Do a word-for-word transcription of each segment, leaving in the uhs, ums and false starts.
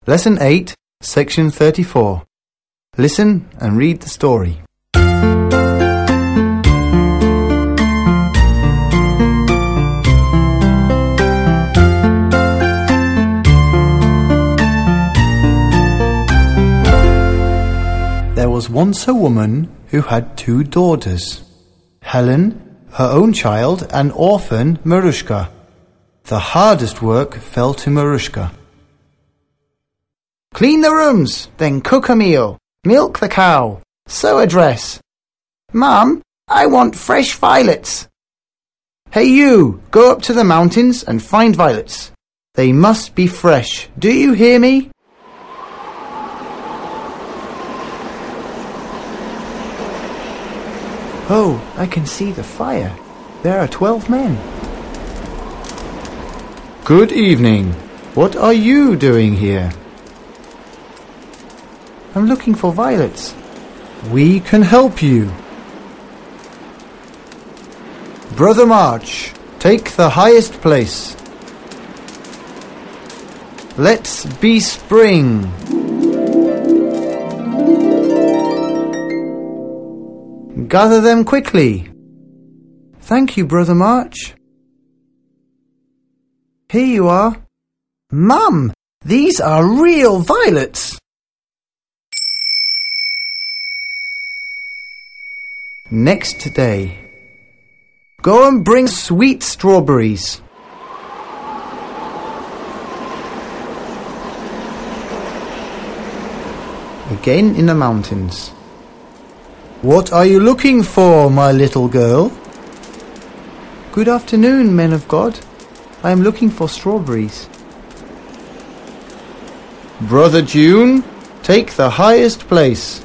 Lesson eight, Section thirty-four. Listen and read the story. There was once a woman who had two daughters, Helen, her own child, and orphan Marushka. The hardest work fell to Marushka. Clean the rooms, then cook a meal, milk the cow, sew a dress. Mum, I want fresh violets. Hey you, go up to the mountains and find violets. They must be fresh. Do you hear me? Oh, I can see the fire. There are twelve men. Good evening. What are you doing here? I'm looking for violets. We can help you. Brother March, take the highest place. Let's be spring. Gather them quickly. Thank you, Brother March. Here you are. Mum, these are real violets. Next day. Go and bring sweet strawberries. Again in the mountains. What are you looking for, my little girl? Good afternoon, men of God. I am looking for strawberries. Brother June, take the highest place.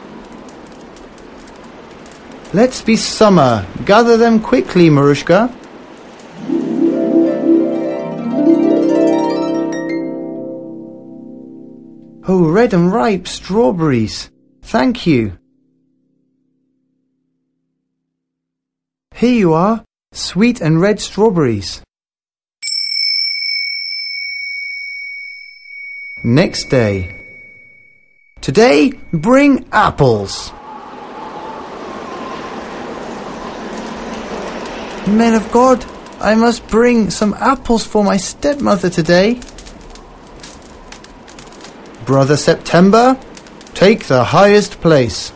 Let's be summer. Gather them quickly, Marushka. Oh, red and ripe strawberries. Thank you. Here you are, sweet and red strawberries. Next day. Today, bring apples. Men of God, I must bring some apples for my stepmother today. Brother September, take the highest place.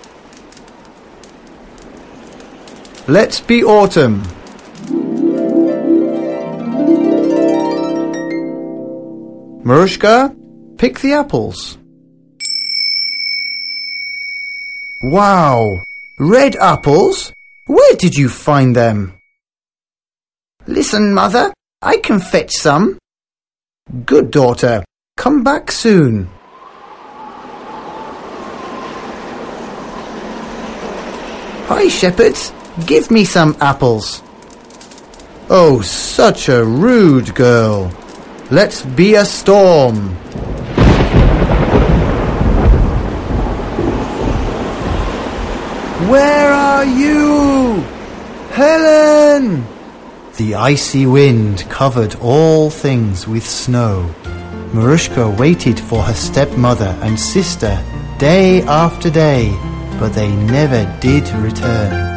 Let's be autumn. Marushka, pick the apples. Wow! Red apples? Where did you find them? Listen, Mother, I can fetch some. Good daughter, come back soon. Hi, shepherds, give me some apples. Oh, such a rude girl. Let's be a storm. Where are you? Helen! The icy wind covered all things with snow. Marushka waited for her stepmother and sister day after day, but they never did return.